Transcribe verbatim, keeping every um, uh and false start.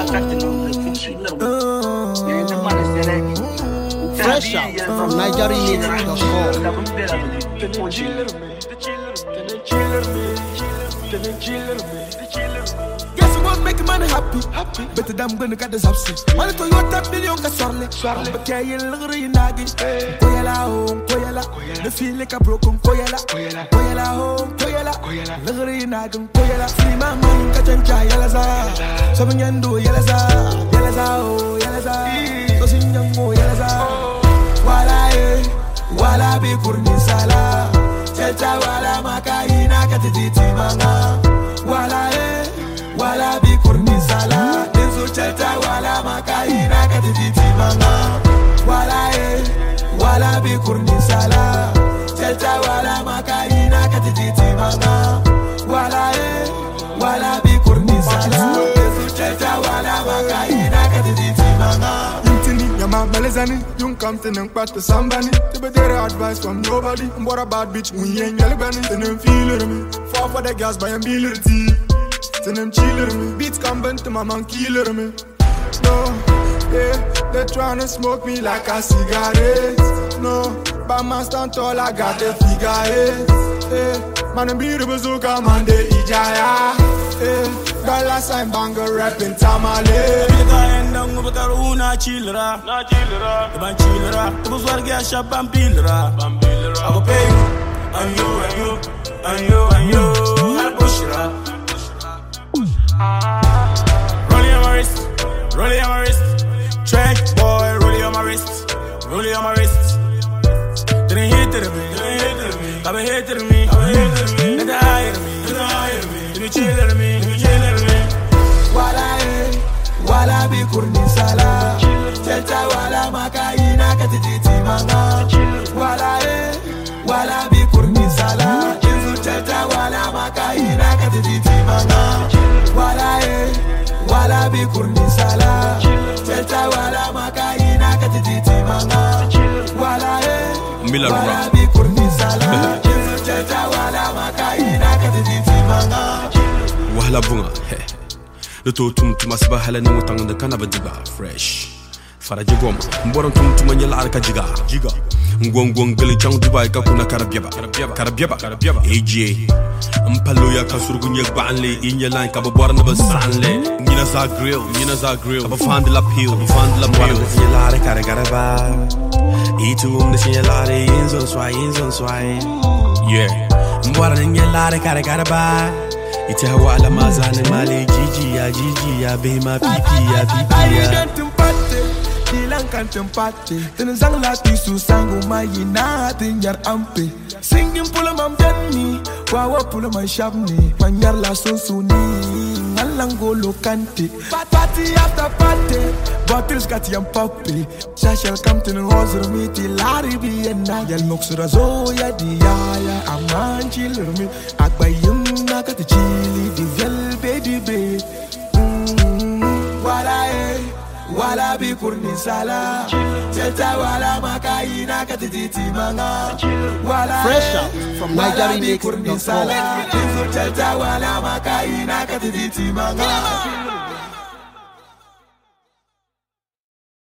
Fresh out from Nigerian dot Guess what make money happy? Happy. Better than gonna get this upset. Money to your tap million ka sorle. Sorle. But yeah, you look in nagi. Koyala home, koyala. The feel like a broken koyala. Koyala home, koyala. Look in nagi, koyala. Free my mind, ka chancha yala sa. Something you do yala sa, yala sa oh yala sa. So sing yang mo yala sa. Wala eh, wala bi kurni sala. Chancha wala makaina katiti manga. Wala eh. Wala bi kurni sala Denzo chata wala makaina katiti manga Wala eh Wala bi kurni sala Chata wala makaina katiti manga Wala eh Wala bi kurni sala Denzo chata wala makaina katiti manga Intini yama melezani Yung kamte nang pato sambani Tiba dere advice from nobody Mbora bad bitch Unyen yalibani Tenem feeler me Fall for the gas by a miller tea Then them chiller me, beats come bent to my man killer me. No, yeah, they tryna smoke me like a cigarette. No, but my stand tall, I got the figure eight. Yeah, man, I'm beautiful, so come on, the Ijaya. Yeah, dollar sign banger rapping tamale. Bika endang ubakar una chillera, na chillera, ban chillera. Tu swarga shabam pillera, bam pillera. I go pay you, and you, and you, and you, and you. I'll push it up. Rolling on my wrist, rolling on my wrist. Trench boy, rolling on my wrist, rolling on my wrist. Didn't hit to me, didn't hit to me. I've been hit to me, I've been hit to me. Didn't hire me, didn't hire me. Didn't chill to me, didn't chill to me. Wala eh, wala bi kurni sala. Cheta wala makaina katiti manga. Wala eh, wala bi kurni sala. Inzu cheta wala makaina katiti manga. Wala eh, wala bi kurni sala. Cheta wala makaina katiti manga. Wala eh, wala bi kurni sala. Cheta wala makaina katiti manga. Wahala bunga, he. Luto tum tum asbahala ni mutang da kana badiba fresh. Faraji gom, mboron tum tum nyala arka jiga. Jiga. Ngong ngong gali chang Dubai ka kuna karabiaba. Karabiaba, karabiaba. A J. Mpalo ya kasurgu nyek baanle inya line ka babora na basanle. Nina za grill, nina za grill. Aba find la peel, find la peel. Nyala are kare karaba. Itu um de nyala are inzon swai, inzon swai. Yeah. Mbora nyala are kare karaba. Ite hawa ala mazane male jiji ya jiji ya bema pipi ya pipi ya. Kilang kan tempate Tena zang lati susangu mayi na tinyar ampe Singing pula mam janni Wawa pula man shabni Manyar la sunsuni Ngalang golo kante Party after party Bottles got yam poppy Shashal come to the hoser miti Lari biena Yal moksura zoya diyaya Aman chiller me Akbayim na kati chili Di vel baby babe Wala eh Wala bi kurni sala Cheta wala makaina katiti manga Wala Fresh out from Nigerian kurni sala Cheta wala makaina katiti manga